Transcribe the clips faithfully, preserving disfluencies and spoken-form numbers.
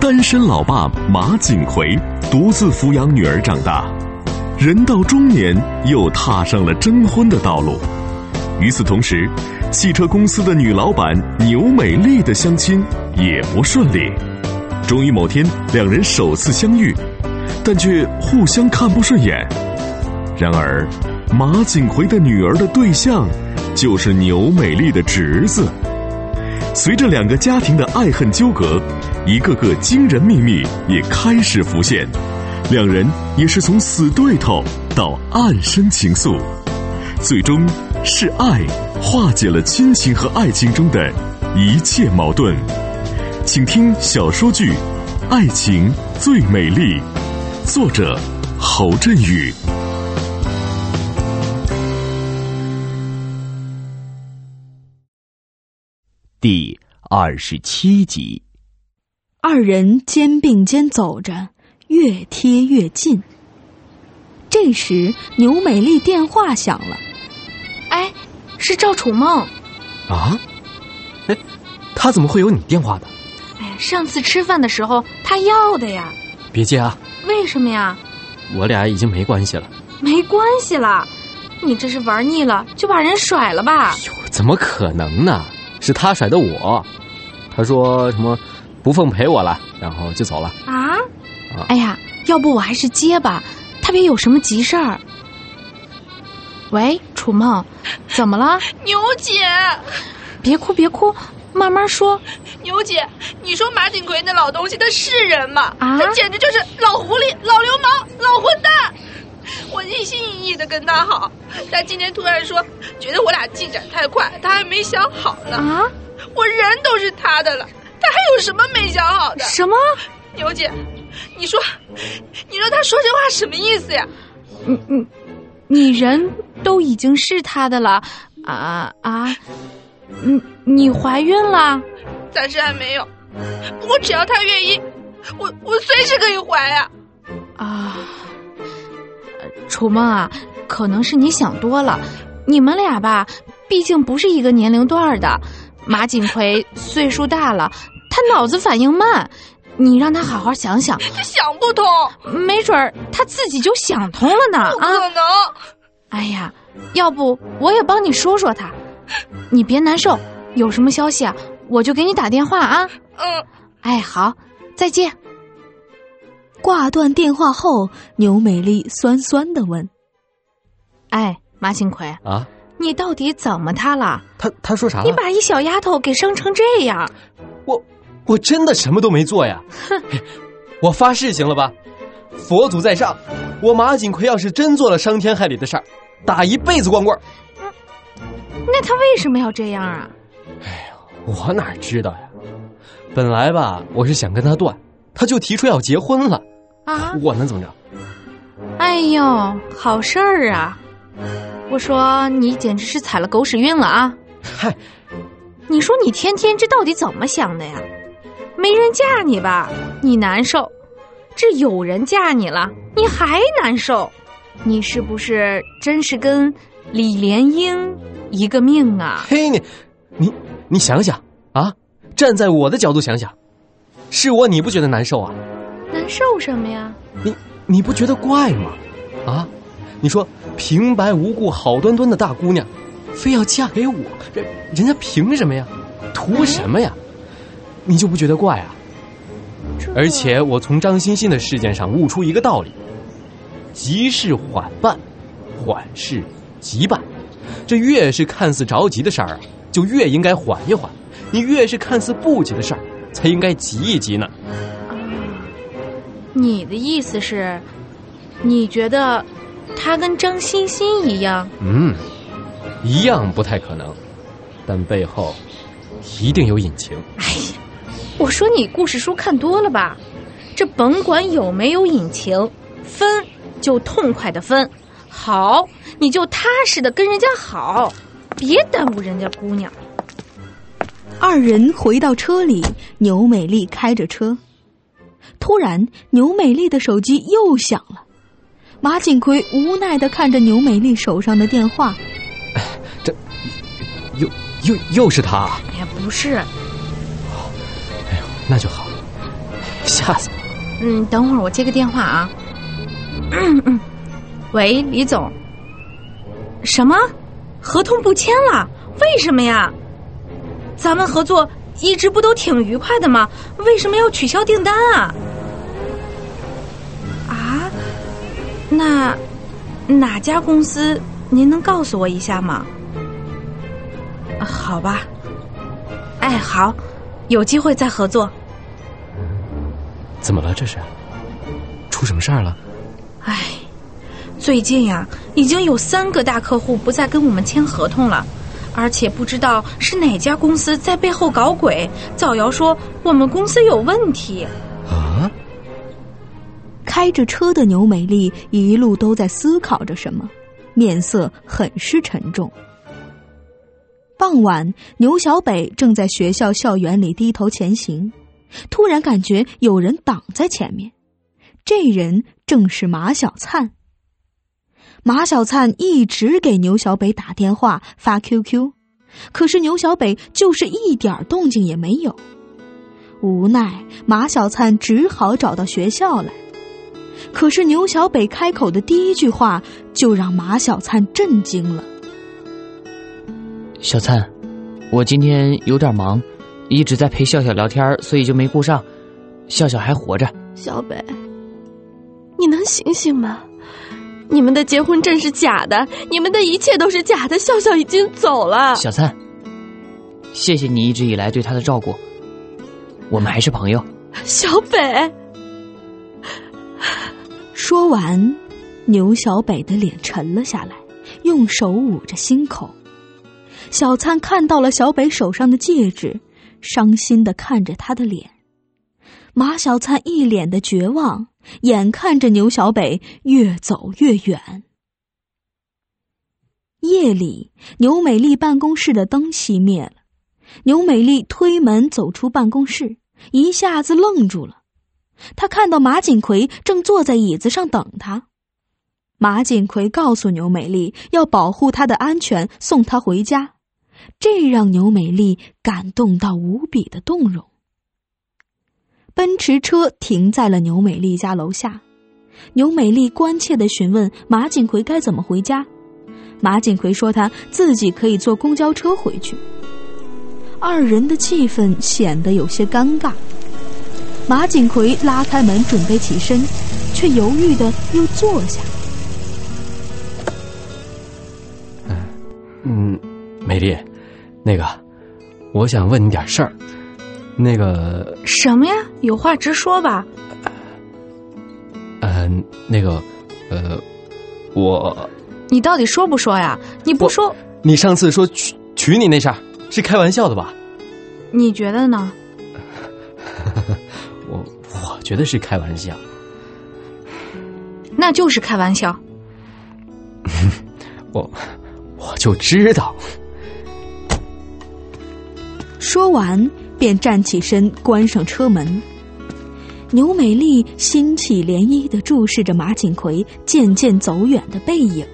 单身老爸马景奎独自抚养女儿长大，人到中年又踏上了征婚的道路。与此同时，汽车公司的女老板牛美丽的相亲也不顺利。终于某天，两人首次相遇，但却互相看不顺眼。然而，马景奎的女儿的对象就是牛美丽的侄子。随着两个家庭的爱恨纠葛，一个个惊人秘密也开始浮现，两人也是从死对头到暗生情愫，最终是爱化解了亲情和爱情中的一切矛盾。请听小说剧《爱情最美丽》，作者侯振宇。 第二十七集。 二人肩并肩走着，越贴越近。这时牛美丽电话响了。 哎，是赵楚梦。 啊？哎，他怎么会有你电话的？ 哎，上次吃饭的时候他要的呀。 别接啊。 为什么呀？ 我俩已经没关系了。 没关系了？你这是玩腻了就把人甩了吧？ 哎呦，怎么可能呢？是他甩的我。他说什么不奉陪我了，然后就走了。 啊？啊哎呀，要不我还是接吧，他别有什么急事儿。喂，楚梦，怎么了？ 牛姐， 别哭别哭，慢慢说。 牛姐，你说马景奎那老东西他是人吗？ 啊， 他简直就是老狐狸、老流氓、老混蛋。我一心一意的跟他好，他今天突然说觉得我俩进展太快，他还没想好呢。 啊， 我人都是他的了，他还有什么没想好的？ 什么？ 牛姐，你说你说他说这话什么意思呀？ 你你你人都已经是他的了啊啊！你你怀孕了？ 暂时还没有，不过只要他愿意，我我随时可以怀呀。 啊，楚梦啊，可能是你想多了。你们俩吧，毕竟不是一个年龄段的。马景奎岁数大了，他脑子反应慢，你让他好好想想。 他想不通， 没准儿他自己就想通了呢。 不可能！ 啊、哎呀，要不我也帮你说说他，你别难受。有什么消息啊，我就给你打电话啊。 嗯。 哎，好，再见。 挂断电话后，牛美丽酸酸地问：“ 哎，马景奎啊， 你到底怎么他了？ 他他说啥了？ 你把一小丫头给生成这样。 我我真的什么都没做呀。 哼， 我发誓行了吧？佛祖在上，我马景奎要是真做了伤天害理的事儿，打一辈子光棍。 嗯，那他为什么要这样啊？ 哎呀，我哪知道呀？本来吧，我是想跟他断，他就提出要结婚了。 啊， 我能怎么着？ 哎呦，好事儿啊！我说你简直是踩了狗屎运了啊！ 嗨， 你说你天天这到底怎么想的呀？没人嫁你吧，你难受；这有人嫁你了，你还难受。你是不是真是跟李莲英一个命啊？ 嘿，你你你想想啊，站在我的角度想想，是我你不觉得难受啊？ 难受什么呀？ 你你不觉得怪吗？啊，你说平白无故好端端的大姑娘，非要嫁给我，人人家凭什么呀？图什么呀？你就不觉得怪啊？而且我从张欣欣的事件上悟出一个道理：急事缓办，缓事急办。这越是看似着急的事儿啊，就越应该缓一缓；你越是看似不急的事儿，才应该急一急呢。 你的意思是，你觉得他跟张欣欣一样？ 嗯，一样不太可能，但背后一定有隐情。 哎呀，我说你故事书看多了吧？这甭管有没有隐情，分就痛快的分，好你就踏实的跟人家好，别耽误人家姑娘。 二人回到车里，牛美丽开着车。突然牛美丽的手机又响了，马景奎无奈地看着牛美丽手上的电话。 这又又又是他？ 哎呀，不是。 哎呦，那就好。 吓死我！ 嗯，等会儿我接个电话啊。嗯嗯，喂，李总。什么？合同不签了？为什么呀？咱们合作一直不都挺愉快的吗？为什么要取消订单啊？啊？那哪家公司？您能告诉我一下吗？好吧。哎，好，有机会再合作。 怎么了？这是出什么事儿了？ 哎，最近呀，已经有三个大客户不再跟我们签合同了，而且不知道是哪家公司在背后搞鬼，造谣说我们公司有问题。 啊！ 开着车的牛美丽一路都在思考着什么，面色很是沉重。傍晚，牛小北正在学校校园里低头前行，突然感觉有人挡在前面，这人正是马小灿。马小灿一直给牛小北打电话发 Q Q， 可是牛小北就是一点动静也没有。无奈马小灿只好找到学校来，可是牛小北开口的第一句话就让马小灿震惊了。 小灿，我今天有点忙，一直在陪笑笑聊天，所以就没顾上。笑笑还活着。 小北，你能醒醒吗？你们的结婚证是假的，你们的一切都是假的，笑笑已经走了。 小灿，谢谢你一直以来对他的照顾，我们还是朋友。 小北。 说完，牛小北的脸沉了下来，用手捂着心口。小灿看到了小北手上的戒指，伤心地看着他的脸。马小灿一脸的绝望，眼看着牛小北越走越远。夜里，牛美丽办公室的灯熄灭了。牛美丽推门走出办公室，一下子愣住了。她看到马锦奎正坐在椅子上等她。马锦奎告诉牛美丽要保护她的安全，送她回家，这让牛美丽感动到无比的动容。奔驰车停在了牛美丽家楼下，牛美丽关切地询问马锦奎该怎么回家。马锦奎说他自己可以坐公交车回去。二人的气氛显得有些尴尬。马锦奎拉开门准备起身，却犹豫地又坐下。 嗯，美丽，那个，我想问你点事儿。那个什么呀？有话直说吧。 呃，那个，呃，我…… 你到底说不说呀？你不说， 你上次说娶娶你那事儿是开玩笑的吧？ 你觉得呢？ 我我觉得是开玩笑。 那就是开玩笑。 我我就知道。 说完便站起身关上车门。牛美丽心起涟漪地注视着马锦奎渐渐走远的背影。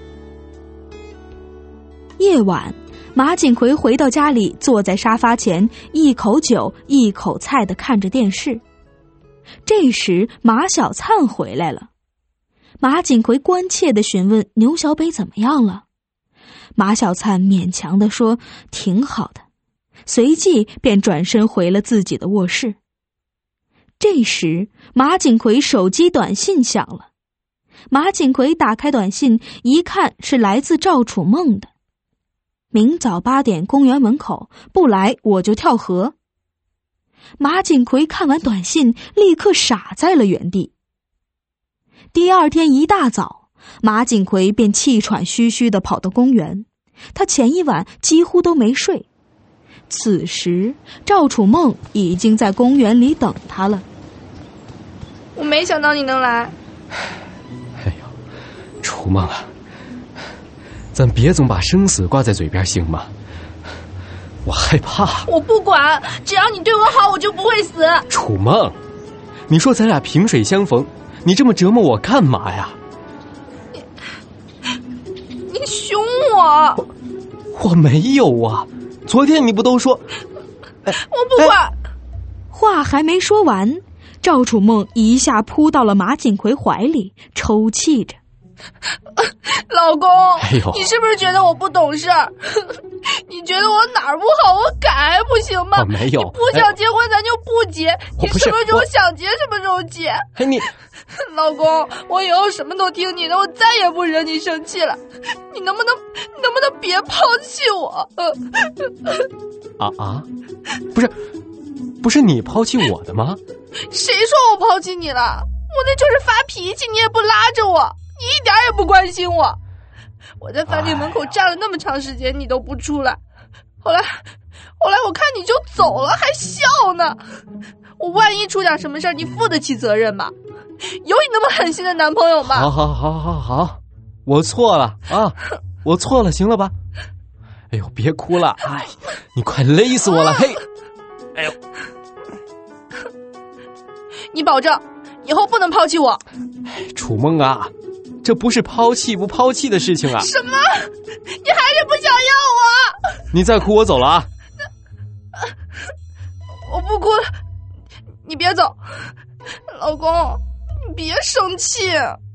夜晚，马锦奎回到家里，坐在沙发前，一口酒一口菜地看着电视。这时马小灿回来了。马锦奎关切地询问牛小北怎么样了。马小灿勉强地说挺好的，随即便转身回了自己的卧室。这时马锦奎手机短信响了。马锦奎打开短信一看，是来自赵楚梦的。明早八点公园门口，不来我就跳河。马锦奎看完短信，立刻傻在了原地。第二天一大早，马锦奎便气喘吁吁地跑到公园。他前一晚几乎都没睡。此时赵楚梦已经在公园里等他了。 我没想到你能来。 哎呦，楚梦啊，咱别总把生死挂在嘴边行吗？我害怕。 我不管，只要你对我好，我就不会死。 楚梦，你说咱俩萍水相逢，你这么折磨我干嘛呀？ 你你凶我。 我我没有啊，昨天你不都说……哎、 我不管、 哎、话还没说完， 赵楚梦一下扑到了马锦葵怀里，抽泣着。 老公， 哎呦， 你是不是觉得我不懂事儿？你觉得我哪儿不好，我改不行吗？ 哦、没有， 你不想结婚咱就不结， 哎、 你什么时候想结什么时候结。 哎，你， 老公，我以后什么都听你的，我再也不惹你生气了。你能不能，你能不能别抛弃我？ 啊啊，不是，不是你抛弃我的吗？ 谁说我抛弃你了？我那就是发脾气，你也不拉着我，你一点也不关心我。我在饭店门口站了那么长时间，你都不出来。后来，后来我看你就走了，还笑呢。我万一出点什么事儿，你负得起责任吗？有你那么狠心的男朋友吗？ 好好好好好，我错了啊，我错了，行了吧？哎呦，别哭了，哎，你快勒死我了，嘿！哎呦， 你保证以后不能抛弃我。 哎，楚梦啊，这不是抛弃不抛弃的事情啊！ 什么？你还是不想要我？ 你再哭我走了啊！ 我不哭了，你别走，老公，你别生气。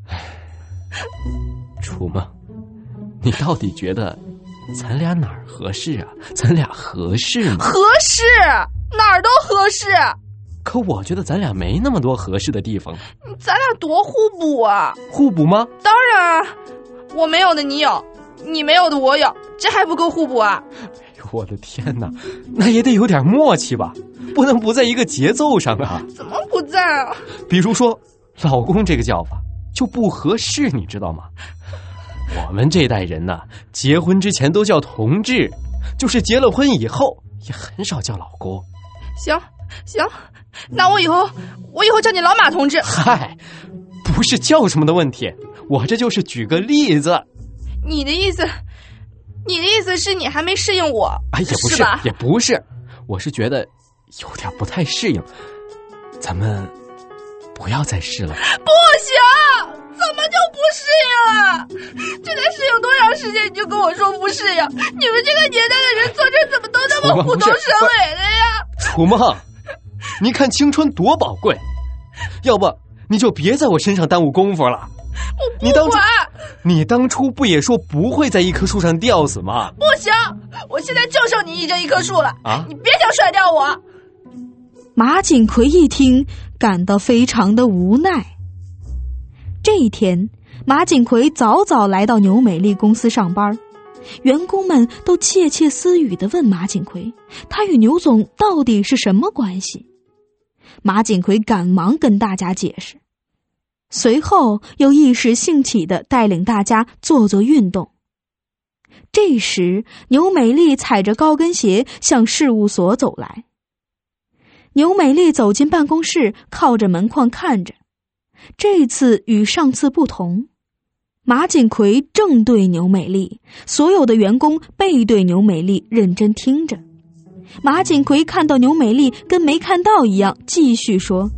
楚梦，你到底觉得咱俩哪儿合适啊？咱俩合适吗？ 合适，哪儿都合适。 可我觉得咱俩没那么多合适的地方。 咱俩多互补啊！ 互补吗？ 当然啊，我没有的你有，你没有的我有，这还不够互补啊？ 哎呦，我的天哪，那也得有点默契吧，不能不在一个节奏上啊！ 怎么不在啊？ 比如说，老公这个叫法就不合适，你知道吗？我们这代人呢，结婚之前都叫同志，就是结了婚以后也很少叫老公。 行行，那我以后我以后叫你老马同志。 嗨，不是叫什么的问题，我这就是举个例子。 你的意思，你的意思是你还没适应我？ 哎，也不是， 是吧？ 也不是，我是觉得有点不太适应，咱们不要再试了。 不行，怎么就不适应了？这得适应多长时间你就跟我说不适应？你们这个年代的人做事怎么都那么虎头蛇尾的呀？ 楚梦，你看青春多宝贵，要不你就别在我身上耽误功夫了。 我不你当初管， 你当初不也说不会在一棵树上吊死吗？ 不行，我现在就剩你这一棵树了啊！ 你别想甩掉我。 马锦葵一听，感到非常的无奈。这一天，马锦葵早早来到牛美丽公司上班，员工们都窃窃私语地问马锦葵，他与牛总到底是什么关系？马锦葵赶忙跟大家解释，随后又一时兴起地带领大家做做运动。这时，牛美丽踩着高跟鞋向事务所走来。牛美丽走进办公室，靠着门框看着。这次与上次不同，马锦葵正对牛美丽，所有的员工背对牛美丽认真听着。马锦葵看到牛美丽跟没看到一样，继续说：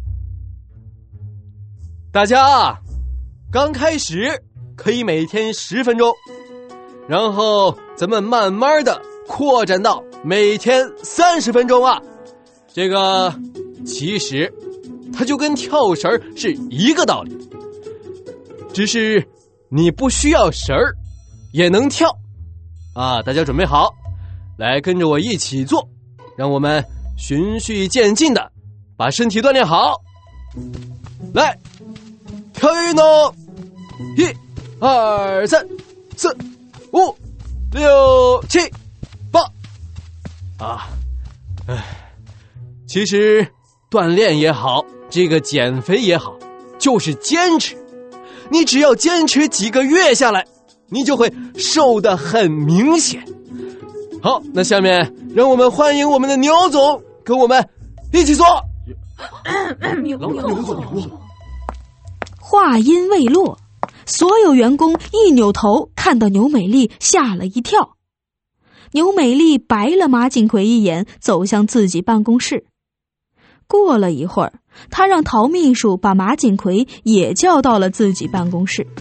大家刚开始可以每天十分钟，然后咱们慢慢的扩展到每天三十分钟啊。这个其实它就跟跳绳是一个道理，只是你不需要绳儿也能跳啊！大家准备好，来跟着我一起做，让我们循序渐进的把身体锻炼好。来，跳跃运动，一、二、三、四、五、六、七、八啊！唉，其实锻炼也好，这个减肥也好，就是坚持。你只要坚持几个月下来，你就会瘦得很明显。好，那下面让我们欢迎我们的牛总跟我们一起做。 牛总， 话音未落，所有员工一扭头，看到牛美丽，吓了一跳。牛美丽白了马锦葵一眼，走向自己办公室。过了一会儿，他让陶秘书把马锦葵也叫到了自己办公室。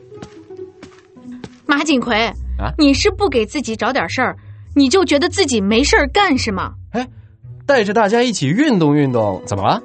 马锦葵，啊，你是不给自己找点事儿，你就觉得自己没事儿干是吗？ 哎，带着大家一起运动运动，怎么了？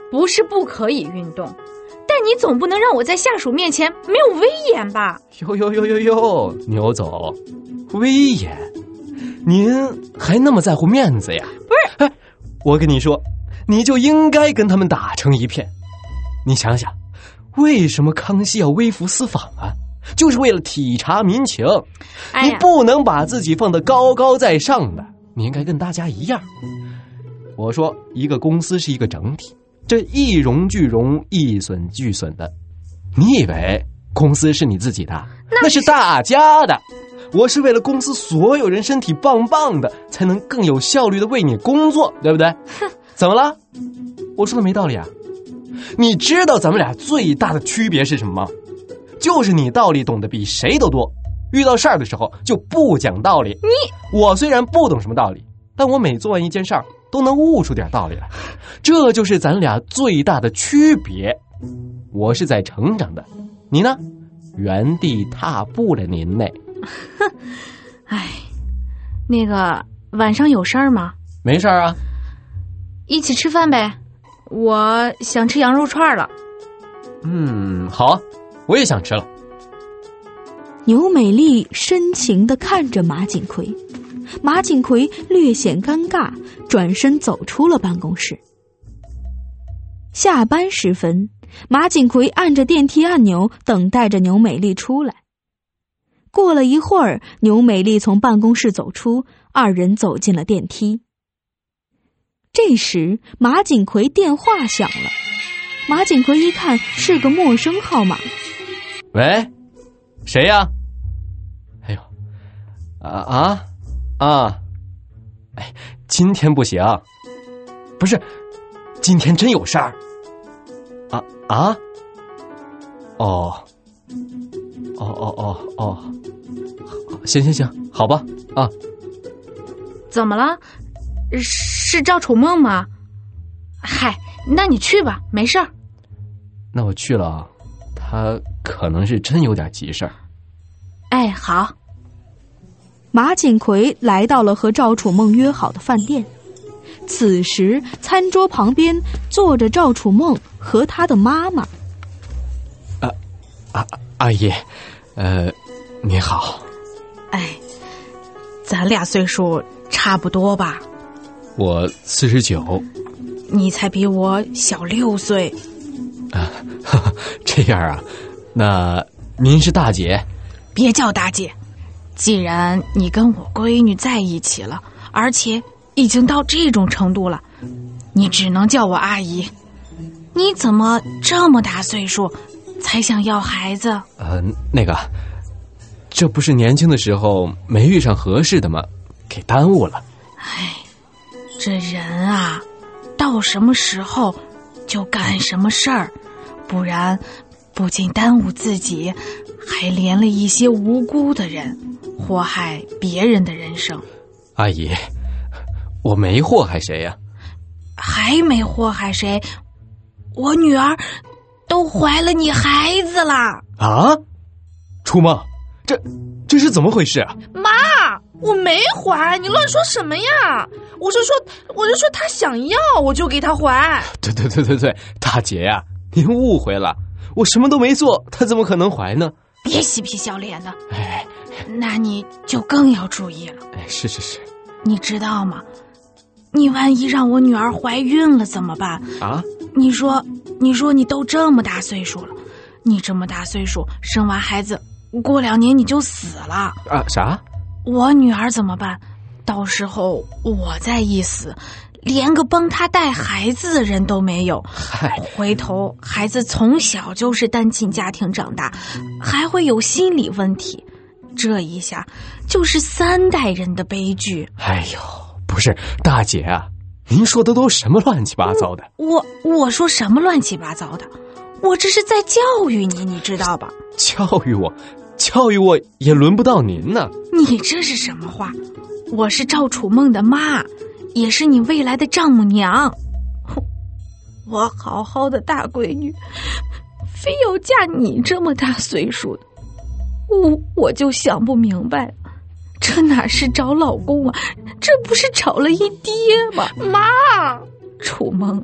不是不可以运动，但你总不能让我在下属面前没有威严吧？ 哟哟哟哟哟，牛总，威严？您还那么在乎面子呀？ 不是， 哎，我跟你说，你就应该跟他们打成一片。你想想，为什么康熙要微服私访啊？就是为了体察民情。 哎、 你不能把自己放得高高在上的，你应该跟大家一样。我说，一个公司是一个整体，这一荣俱荣，一损俱损的。你以为公司是你自己的？那是, 那是大家的。我是为了公司所有人身体棒棒的，才能更有效率的为你工作，对不对？怎么了？我说的没道理啊？你知道咱们俩最大的区别是什么吗？就是你道理懂得比谁都多，遇到事儿的时候就不讲道理。 你我虽然不懂什么道理，但我每做完一件事儿都能悟出点道理来，这就是咱俩最大的区别。我是在成长的，你呢？原地踏步了您呢。 哼，哎，那个晚上有事儿吗？ 没事儿啊。 一起吃饭呗，我想吃羊肉串了。 嗯，好啊，我也想吃了。 牛美丽深情地看着马锦葵，马锦葵略显尴尬，转身走出了办公室。下班时分，马锦葵按着电梯按钮，等待着牛美丽出来。过了一会儿，牛美丽从办公室走出，二人走进了电梯。这时，马锦葵电话响了。马锦葵一看是个陌生号码。 喂，谁呀？哎呦，啊啊啊！哎，今天不行，不是，今天真有事儿。啊啊！哦，哦哦哦哦，行行行，好吧啊。 怎么了？是赵楚梦吗？嗨，那你去吧，没事儿。 那我去了，他可能是真有点急事儿。 哎，好。 马锦葵来到了和赵楚梦约好的饭店。此时，餐桌旁边坐着赵楚梦和他的妈妈。 啊啊，阿姨，呃，你好。 哎，咱俩岁数差不多吧？ 我四十九， 你才比我小六岁。 啊，呵呵，这样啊？那您是大姐？ 别叫大姐，既然你跟我闺女在一起了，而且已经到这种程度了，你只能叫我阿姨。你怎么这么大岁数才想要孩子？ 呃，那个，这不是年轻的时候没遇上合适的吗？给耽误了。 哎，这人啊，到什么时候就干什么事儿，不然不仅耽误自己，还连了一些无辜的人，祸害别人的人生。 阿姨，我没祸害谁呀？ 还没祸害谁？我女儿都怀了你孩子了。 啊？楚梦，这这是怎么回事啊？ 妈，我没怀，你乱说什么呀？我是说，我是说他想要，我就给他怀。 对对对对对，大姐呀、啊，您误会了，我什么都没做，他怎么可能怀呢？ 别嬉皮笑脸的， 哎， 那你就更要注意了。 哎，是是是， 你知道吗？你万一让我女儿怀孕了怎么办啊？ 你说，你说你都这么大岁数了，你这么大岁数生完孩子，过两年你就死了啊？啥？ 我女儿怎么办？到时候我再一死，连个帮她带孩子的人都没有。 嗨， 回头孩子从小就是单亲家庭长大，还会有心理问题，这一下就是三代人的悲剧。 哎呦，不是大姐啊，您说的都什么乱七八糟的？ 我我说什么乱七八糟的？我这是在教育你，你知道吧？ 教育我？教育我也轮不到您呢。 你这是什么话？我是赵楚梦的妈，也是你未来的丈母娘。我好好的大闺女，非要嫁你这么大岁数的，我我就想不明白了，这哪是找老公啊，这不是找了一爹吗？ 妈， 楚梦，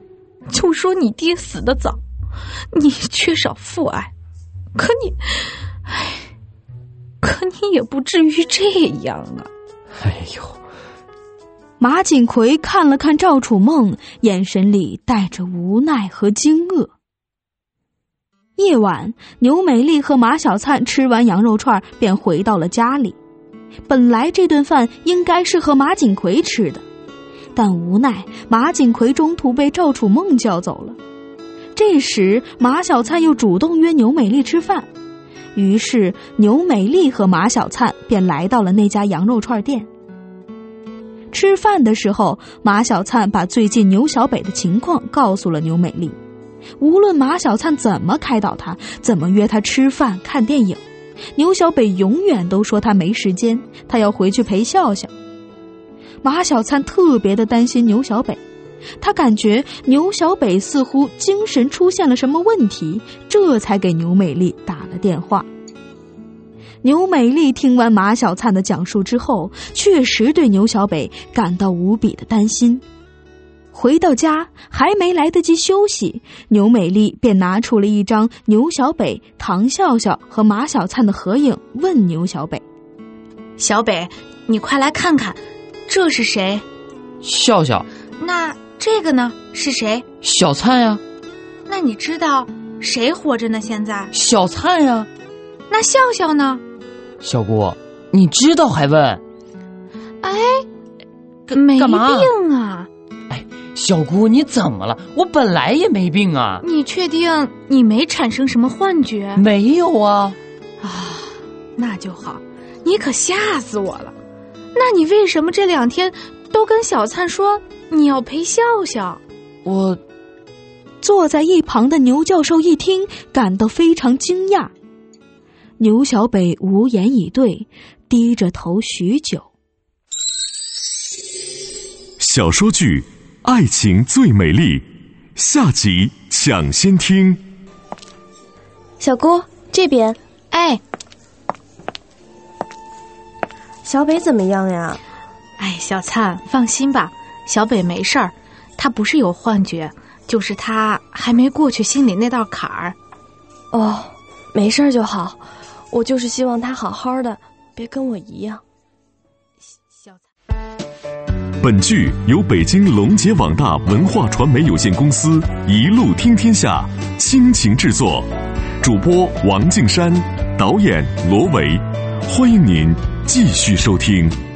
就说你爹死得早，你缺少父爱，可你，唉，可你也不至于这样啊！ 哎呦， 马景奎看了看赵楚梦，眼神里带着无奈和惊愕。夜晚，牛美丽和马小灿吃完羊肉串便回到了家里。本来这顿饭应该是和马景奎吃的，但无奈马景奎中途被赵楚梦叫走了。这时马小灿又主动约牛美丽吃饭，于是牛美丽和马小灿便来到了那家羊肉串店。吃饭的时候，马小灿把最近牛小北的情况告诉了牛美丽。无论马小灿怎么开导他，怎么约他吃饭看电影，牛小北永远都说他没时间，他要回去陪笑笑。马小灿特别的担心牛小北，他感觉牛小北似乎精神出现了什么问题，这才给牛美丽打了电话。牛美丽听完马小灿的讲述之后，确实对牛小北感到无比的担心。回到家还没来得及休息，牛美丽便拿出了一张牛小北、唐笑笑和马小灿的合影，问牛小北： 小北，你快来看看，这是谁？ 笑笑。 那这个呢？是谁？ 小灿呀。 那你知道谁活着呢？现在？ 小灿呀。 那笑笑呢？ 小姑，你知道还问？ 哎，没干嘛病啊！ 哎，小姑你怎么了？我本来也没病啊。 你确定你没产生什么幻觉？ 没有啊。 啊，那就好，你可吓死我了。那你为什么这两天都跟小灿说你要陪笑笑？ 我坐在一旁的牛教授一听，感到非常惊讶。牛小北无言以对，低着头许久。 小说剧《爱情最美丽》下集抢先听。 小姑这边。 哎， 小北怎么样呀？ 哎，小灿放心吧，小北没事儿，他不是有幻觉，就是他还没过去心里那道坎儿。 哦，没事就好，我就是希望他好好的，别跟我一样。 小灿， 本剧由北京龙杰网大文化传媒有限公司一路听天下倾情制作，主播王敬山，导演罗维，欢迎您继续收听。